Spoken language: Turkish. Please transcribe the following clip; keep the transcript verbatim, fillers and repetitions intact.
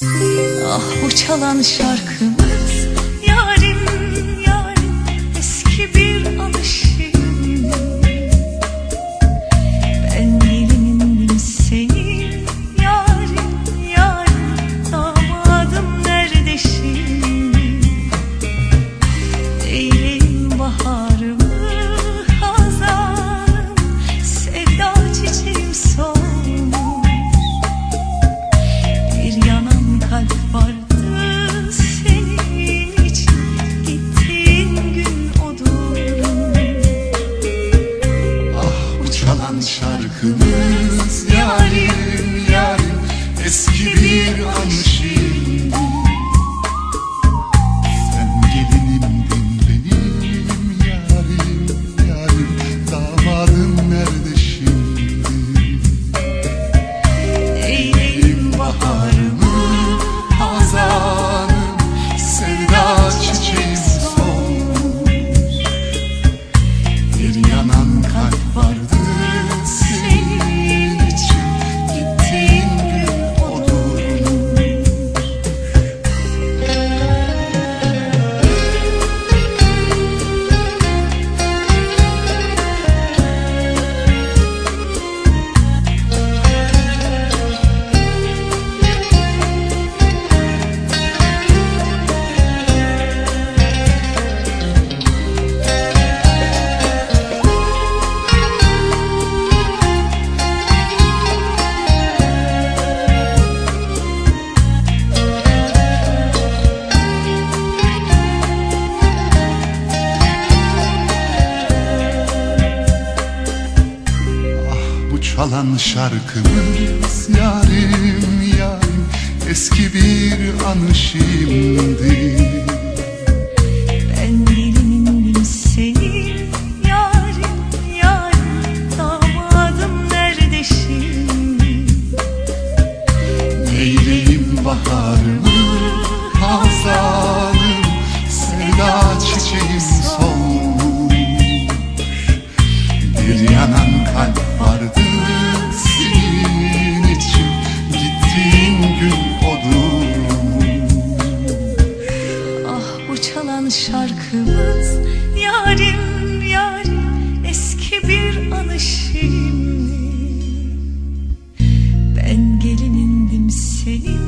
Ah bu çalan şarkımız yarim yarim eski bir alışım. Ben gelinindim senin yarim yarim, damadım nerede şimdi? Eyleyim baharımı hazanım, sevda çiçeğim solmuş. Bir yanan kalp vardı senin için, gittiğin gün odur. Ah bu çalan şarkımız yarim yarim eski bir an şimdi. Sen gelinimdin benim yarim yarim, damadım nerede şimdi? Eyleyim baharımı Hazanım, sevda çiçeğim solmuş. Bir yanan kalp vardı senin için, gittiğin gün odur. Çalan şarkımız yarim yarim eski bir anı şimdi. Ben gelinindim senin yarim yarim, damadım nerede şimdi? Neyleyim baharımı hazanım, sevda çiçeğim solmuş. Bir yanan kalp vardı senin için, gittiğin gün odur. Ah bu çalan şarkımız yarim yarim eski bir anı şimdi. Ben gelinindim senin